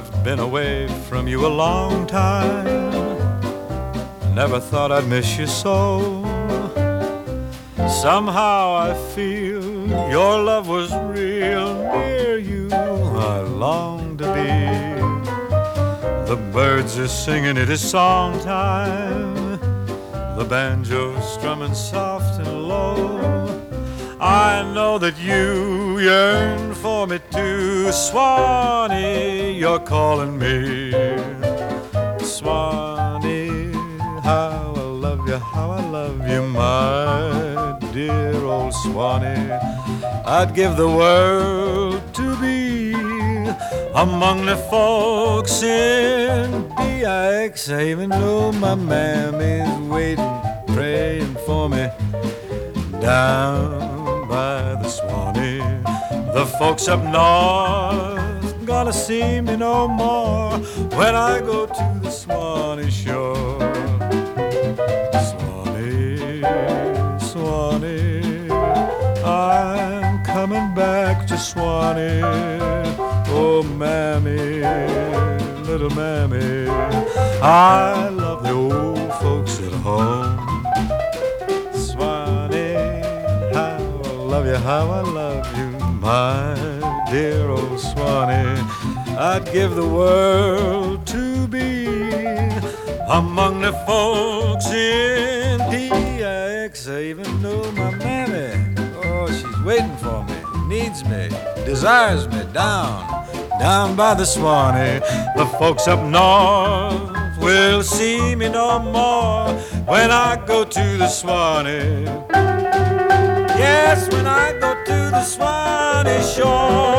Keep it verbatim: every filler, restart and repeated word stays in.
I've been away from you a long time. Never thought I'd miss you so. Somehow I feel your love was real. Near you I long to be. The birds are singing, it is song time. The banjo's strumming soft and low. I know that you yearn for me too. Swanee, you're calling me. Swanee, how I love you, how I love you, my dear old Swanee. I'd give the world to be among the folks in D I X. I even know my mammy's waiting, praying for me down by the Swanee. The folks up north gonna see me no more when I go to the Swanee shore. Swanee, Swanee, I'm coming back to Swanee. Oh, mammy, little mammy, I love the old folks at home. Love you, how I love you, my dear old Swanee. I'd give the world to be among the folks in D I X. I even know my mammy, oh, she's waiting for me, needs me, desires me down, down by the Swanee. The folks up north will see me no more when I go to the Swanee. Yes, when I go to the Swanee shore.